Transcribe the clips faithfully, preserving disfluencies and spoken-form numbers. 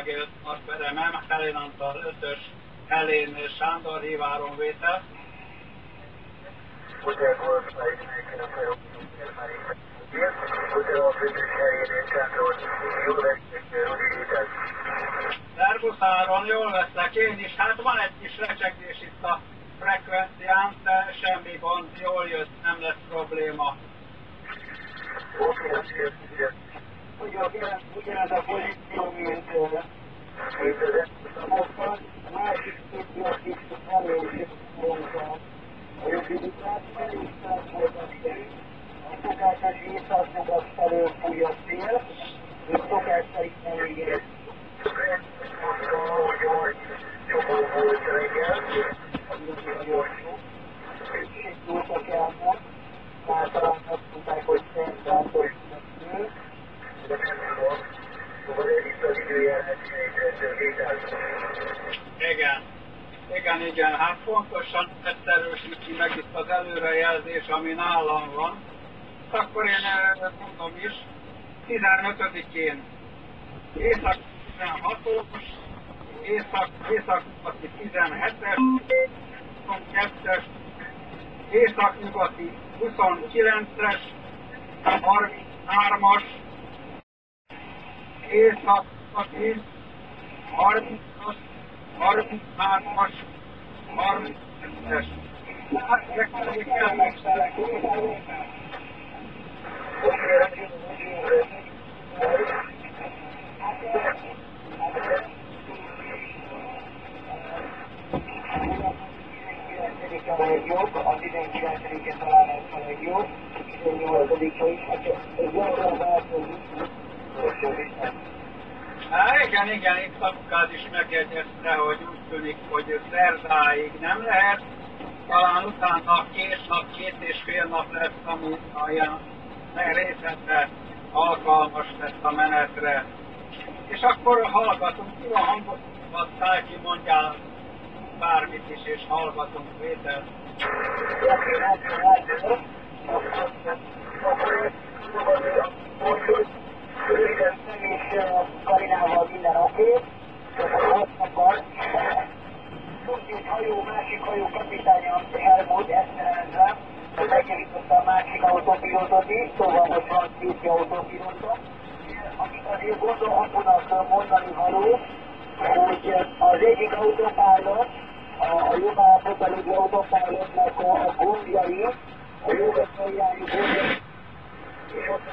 Vagél Peremem, Helén Antal ötös, Helén Sándor híváronvétel. Hotel Golf Flight negyven a Hotel Afrikus Helén Sándor, jól vesztek, Rudi Létez. Szervusz Áron, jól veszek én is. Hát van egy kis recsegés itt a frekvencián, de semmi gond, jól jött, nem lesz probléma. Oké, azért, ugye. Ugyanaz a pozíció, mint az eszemokban, a másik tudják is, hogy először mondta a rövidítás, először volt a szél, a szokásos észak-nyugat felől fúj a szél, és szokás szerint elég ér. Mondta, hogy csomó volt reggel, nagyon jó, és két jótak elmond, általán azt mondták, hogy szentán folytatnak szél, de nem tudom, szóval ez itt az időjárás helyzet. Igen, igen, igen, hát pontosan ezt erősíti meg itt az előrejelzés, ami nálam van. Akkor én mondom is, tizenötödikén észak tizenhatos, észak, észak-nyugati tizenhetes, huszonkettes, észak-nyugati huszonkilences, harminchármas, észak-nyugati harmincas, harminchármas, harminckettes. Hát megfelelően kell megfelelni. A legjobb, a tizenkilencedike talán ez a legjobb, a tizennyolcadika is, hát ez gyakran változik, Há, igen, igen, itt apukád is megjegyezte, hogy úgy tűnik, hogy szerdáig nem lehet, talán utána két nap, két és fél nap lesz, ami olyan részletre alkalmas lesz a menetre. És akkor hallgatunk, ki a hangot, adtál ki, mondjál bármit is, és hallgatunk vételt. Oké, látja, látja. Akkor most röviden és Karinával minden oké. Akkor ott akar. Egy hajó, másik hajó kapitánya Helmut Eszterendrem, hogy megjavította a másik autópilótot is, szóval most van két autópilóta. Amit azért gondolhatónak mondani való, hogy az egyik autopilot, a jobb állapotban lévő autopilotnak a gombjai, a jobbra irányú gombjai, és ott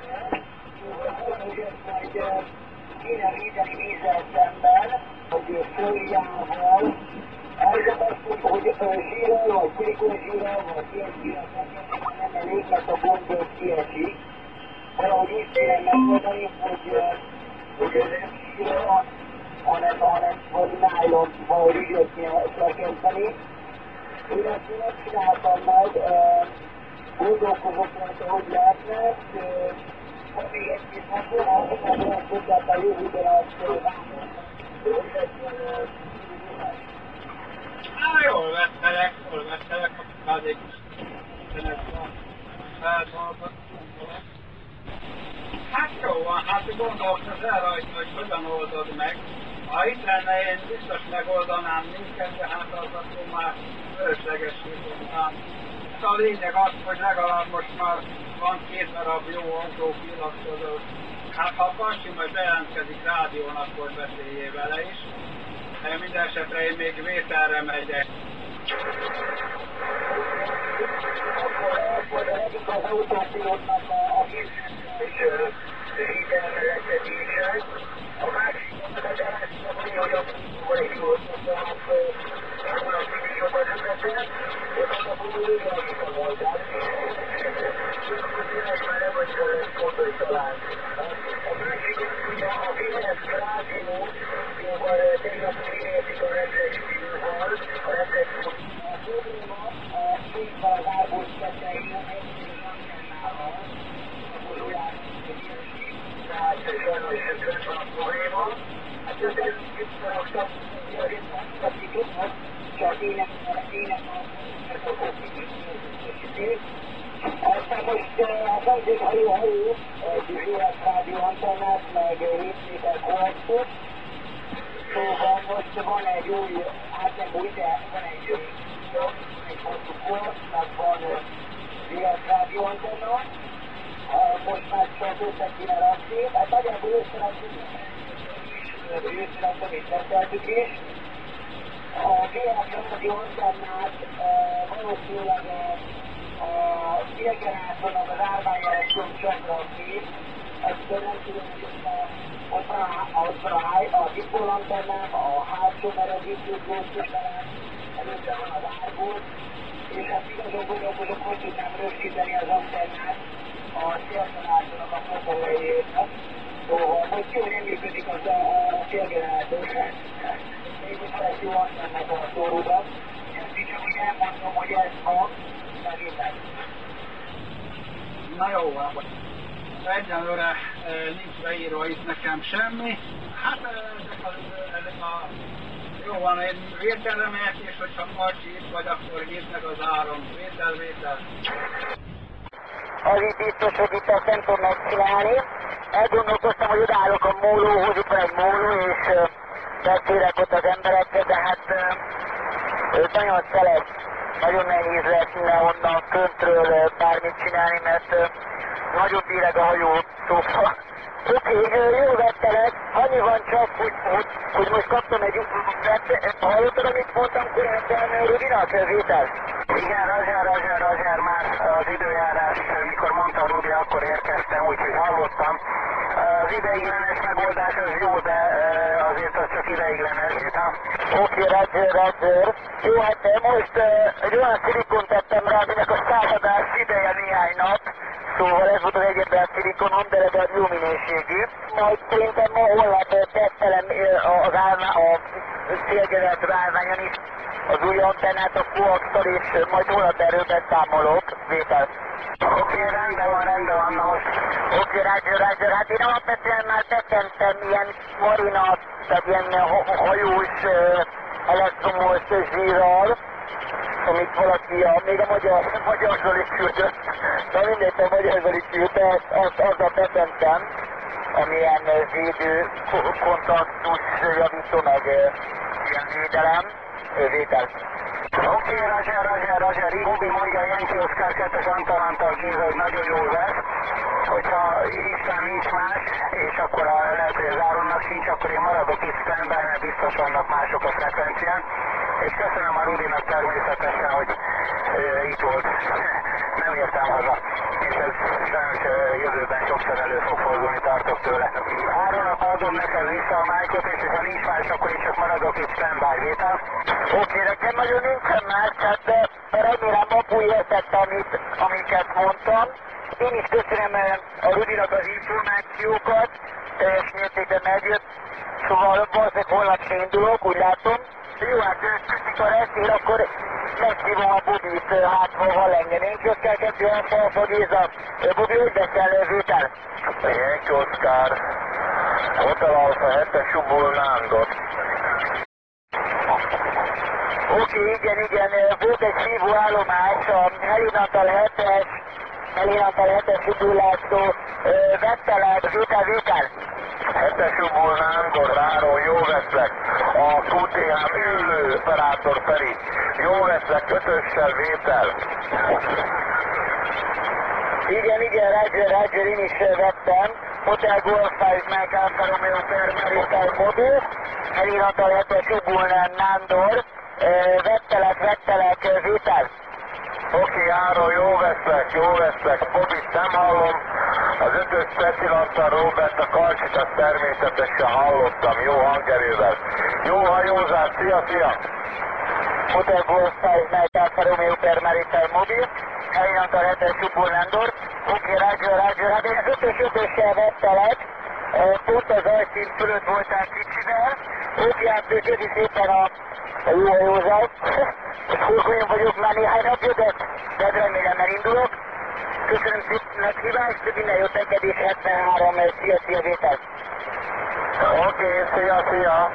majd kéne védeni vízzel szemben, hogy fóliával, ezért azt mondta, hogy zsírral, vagy szilikonzsírral, vagy ilyen zsírral nem elég, mert a gomb kiesik. Valahogy úgy kéne megoldani, hogy hogy ez nem zsírral, hanem, hanem hogy nylon valahogy úgy kéne szerkeszteni. Én ezt nem csináltam meg, gondolkozok rajta, hogy lehetne, ha még egy-két napon, ha olyan tudják a jövőben azt Á, jól veszelek, jól veszelek, apukádék is felhallgatunk. Hát jó van, hát gondolkozz el rajta, hogy hogyan oldod meg. Ha itt lenne, én biztos megoldanám minket, de hát az akkor már fölöslegesítottam. A lényeg az, hogy legalább most már van két darab jó autópilotkozó. Hát ha a Pansi majd bejelentkezik rádión, akkor beszéljél vele is. De minden esetre én még vételre megyek. Akkor egyik az autópilotnak a hitelmelekedése, a másik az elásnak, hogy a kollégióztatnak a videóban ötletet, és akkor úgy valakit a voltát. Akkor tényleg már nem annyira lesz fontos talán. A másik az, hogy a Vénes Rádió, jóval tegnap kinézik a reflexívval, a reflexívval. A probléma a kézzel az árbót tetején egyszerű antennával, akkor olyan, hogy ilyesmi, tehát sajnos ez van a probléma. Hát ez visszaraktak, hogy azért azt tudnak, csak ének, ének a kopikét. Aztán most a kezdők hajó-hajó, egy Vénes Rádió antennát, meg hét méter koaxot, van egy új, hát nem új, de van egy egy hosszú korszakban üres rádióantenna, most már csak össze kéne rakni, hát nagyjából összerakni, összerakni, és beszéltük is. A bé há nyolcas antennát valószínűleg a félgenerátornak az árványjeles csak rakni, ezt nem tudom, hogy ott van a, ott van a, a dipolantennám, a hátsó meredítő gócsisterem, előtte van az árgót, és hát igazából gondolkodok, hogy tudnám rögzíteni az antennát a félgenerátornak a fotóhelyének. Szóval most jó, nem működik az a, a félgenerátor. Mégis lesz jó antennát a szóróban. Ezt is csak úgy elmondom, hogy ez van, megint meg. Na jó, van. Egyelőre e, nincs beírva itt nekem semmi. Hát ezek a, ezek a jó van, én vételre megyek, és hogyha Marcsi itt vagy, akkor hívnak az áron. Vétel, vétel. Az itt biztos, hogy itt azt nem tudom megcsinálni. Elgondolkoztam, hogy odaállok a mólóhoz, itt van egy móló, és uh, beszélek ott az emberekkel, de hát uh, őt nagyon szeles. Nagyon nehéz lesz onnan föntről uh, bármit csinálni, mert uh, nagyon bíreg a hajó, szóval. Oké, okay, jó vettelek, annyi van csak, hogy, hogy, hogy most kaptam egy vettet. Hallottad, amit mondtam korábban Rudinak, Vétel? Igen, Roger, Roger, Roger, már az időjárás, mikor mondta Rudi, akkor érkeztem, úgyhogy hallottam. Az ideiglenes megoldás az jó, de azért az csak ideiglenes, ha? Oké, okay, Roger, Roger. Jó, hát most uh, egy olyan szilikon tettem rá, aminek a századás ideje néhány nap. Szóval ez volt az egyetlen szilikonom, de legalább jó minőségű. Majd szerintem ma holnap tesztelem az állvány, a szélgenerátor állványon is az új antennát a coax-tal, és majd holnap erről beszámolok. Vétel. Oké, okay, rendben van, rendben van, na most. Oké, okay, Roger, Roger. Hát én alapvetően már betentem ilyen marina, tehát ilyen hajós, elektromos zsírral, amit valaki, a, még a magyar, magyar Zoli küldött, de mindegy, a magyar Zoli küldött, azt azzal betentem, amilyen védő, kontaktus javító, meg ilyen védelem, vétel. Oké, okay, Roger, Roger, Roger, Robi mondja, Jenki Oszkár kettes Antalántal Géza, hogy nagyon jó lesz, hogyha István nincs más, és akkor a, lehet, hogy az Áronnak sincs, akkor én maradok itt standby, mert biztos vannak mások a frekvencián, és köszönöm a Rudinak természetesen, hogy e, itt volt, nem értem haza, és ez sajnos e, jövőben sokszor elő fog fordulni, tartok tőle. Áronnak adom neked vissza a májkot, és ha nincs más, akkor én csak maradok itt standby, Vétel. Oké, okay, nekem nagyon nincsen más, hát remélem Apu értette, amit, amiket mondtam. Én is köszönöm a Rudinak az információkat, teljes mértékben megjött, szóval valószínűleg holnap se indulok, úgy látom. Jó, hát köszik a resztél, akkor megszívom a Bobit, hát ha van engem. Én ki Oszkár kettő Alfa Géza. Bobi, hogy beszél, Vétel? Jenki Oszkár, Hotel Alfa hetes Subul Nándor. Oké, okay, igen, igen, volt egy hívóállomás, a Helinatal hetes, Helinatal hetes Subulától, vettelek, Vétel, Vétel. hetes Subul Nándor, váron, jó veszlek. A kú té há ülő operátor Feri. Jó veszlek, ötössel, Vétel. Igen, igen, Roger, Roger, én is vettem. Hotel Golf five Mike Alfa Romeo per Maritime Mobil, Helinatal hetes Subul Nándor. Vettelek, vettelek, Vétel. Oké, okay, Áron, jó veszlek, jó veszlek. Bobit nem hallom. Az ötös Cecilanttal Robert, a Karcsit, azt természetesen hallottam. Jó hangerővel. Jó hajózás, szia, szia! Hotel Golf five Mike Alfa Romeo per Maritime Mobil, Helinatal hetes Subul Nándor. Oké, okay, Roger, Roger, hát én az ötös ötössel vettelek. Pont az ajszín fölött voltál kicsivel. Oké, okay, hát köszi szépen a a jó hajózást. Olyan vagyok már néhány napja, de, de remélem elindulok. Köszönöm szépen meghívást, minden jót neked is, hetvenhárom, szia, szia, Vétel. Oké, okay, szia, szia.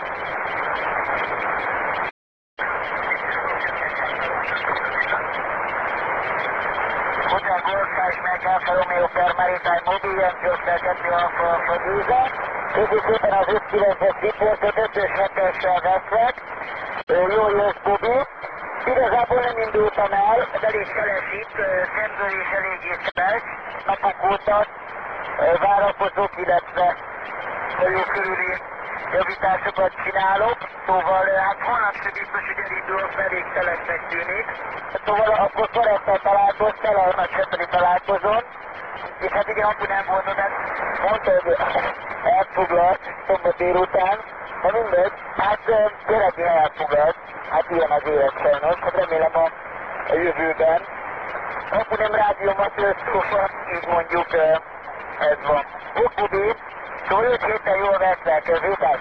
Hotel Golf five Mike Alfa Romeo per Maritime Mobil, Jenki Oszkár kettő Alfa Géza. Köszönjük szépen az öt kilences riportot, ötös hetessel vesznek. Jól jössz, Bobi. Igazából nem indultam el, de elég szeles itt, szemből is eléggé szeles. Napok óta várakozok, illetve körül-körüli javításokat csinálok. Szóval hát holnap sem biztos, hogy elindulok, elég szelesnek tűnik. Szóval akkor Ferenctel találkoztál, a nagysepeli találkozón. És hát igen, akkor nem volt, de mondta, hogy elfoglalt szombat délután. De mindegy, hát tényleg ilyen elfoglalt. Hát ilyen az élet sajnos, hát remélem a, a jövőben. Akkor nem rádiómat szóval, így mondjuk ez van. Bobi, szóval öt héten jól vesznek, Vétel?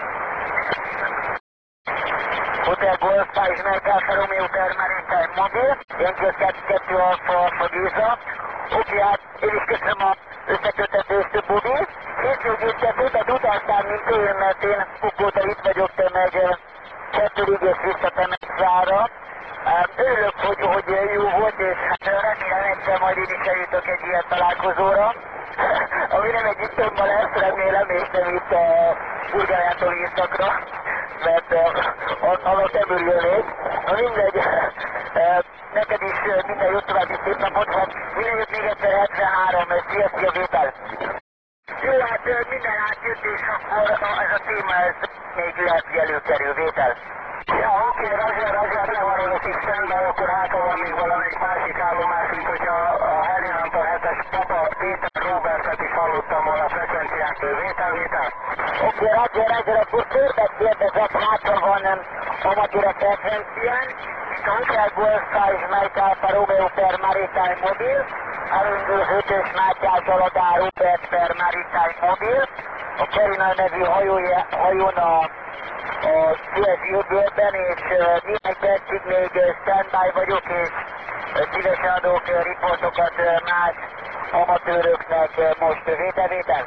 Hotel Golf five Mike Alfa Romeo per Maritime Mobil, Yankee kettő Alfa Alfa Géza. Oké, hát én is köszönöm az összekötetést, Bobi. Hétvégét utaztál, mint én, mert én óta itt vagyok, te meg kettőig és visszatemezvára. Örülök, hogy, hogy jó volt, és hát remélem egyszer majd én is eljutok egy ilyen találkozóra. Ami nem egy ittomban lesz, remélem, és nem itt a Burgájától északra, mert annak nem örülnék. Na mindegy, neked is minden jót, további szép napot, hát minden jött még egyszer hetvenhárom, szia, szia, Vétel! Jó, hát minden átjött, és akkor ez a téma ez még lehet, hogy előkerül, Vétel. Ja, oké, Roger, Roger, nem maradok itt szemben, akkor átolom még valamelyik másik állomás, mint hogyha a Heliantal hetes Papa Péter Robertet is hallottam volna a frekvenciát, Vétel, Vétel. Oké, Roger, Roger, akkor többet kérdezek, hátra van amatőr a frekvencián, itt a Hotel Golf five Mike Alfa Romeo per Maritime Mobil, elindul ötös Mátyás Aladár Robert per Maritime Mobil, a Kerina nevű hajója, hajón a a Suezi öbölben, és néhány percig még standby vagyok, és szívesen adok riportokat más amatőröknek most. Vétel, Vétel?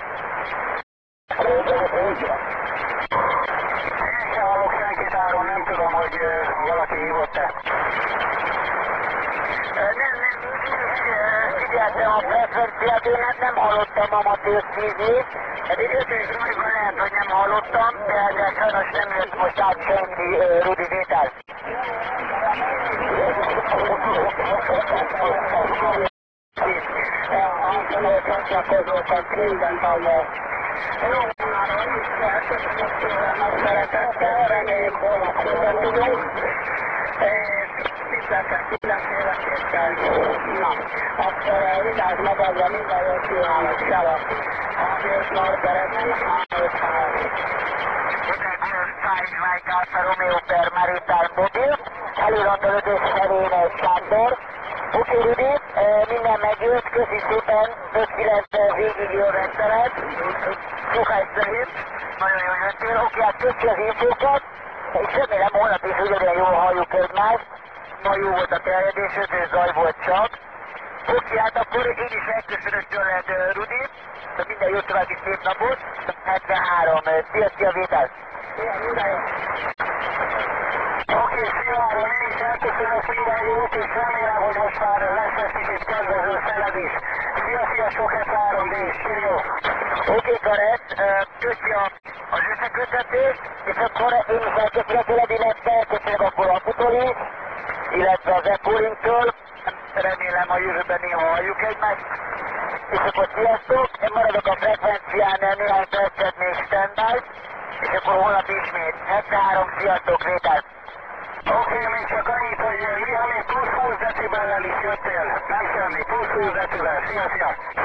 Én sem hallok senkit arról, nem tudom, hogy valaki hívott-e. Nem, nem, figyeltem a frekvenciát, én hát nem hallottam amatőr szívni. Eddig ötös Zsúriban lehet, hogy nem hallottam, de, de sajnos nem jött most át senki, Rudi, Vétel. Akkor vigyázz magadra, minden jót kívánok, szevasz! Azért már szeretném, három három. Hotel Golf five Mike Alfa Romeo per Maritime Mobil, előadta ötös Helén Sándor. Oké, Rudi, minden megjött, köszi szépen, öt kilenc végig jól veszelet, sokáig szerint, nagyon jól jöttél. Oké, hát köszi az infókat, és remélem holnap is ugyanilyen jól halljuk egymást. Ma jó volt a terjedés, ötös zaj volt csak. Oké, hát akkor én is megköszönök tőled, Rudi, de minden jó további szép napot, hetvenhárom, szia, szia, Vétel! Oké, szia, én is elköszönök minden jót, és remélem, hogy most már lesz egy kicsit kedvező szeled is. Szia, szia, sok hetvenhárom, és jó! Oké, Karesz, köszi az összekötetést, és akkor én is elköszönök tőled, illetve elköszönök akkor a Aputól is, illetve az Ecolinktől. Remélem a jövőben néha halljuk egymást. És akkor sziasztok, én maradok a frekvencián néhány percet még standby, és akkor holnap ismét. hetvenhárom, sziasztok, Vétel! Oké, még csak annyit, hogy néha még plusz húsz decibellel is jöttél. Nem semmi, plusz húsz decibel, szia, szia!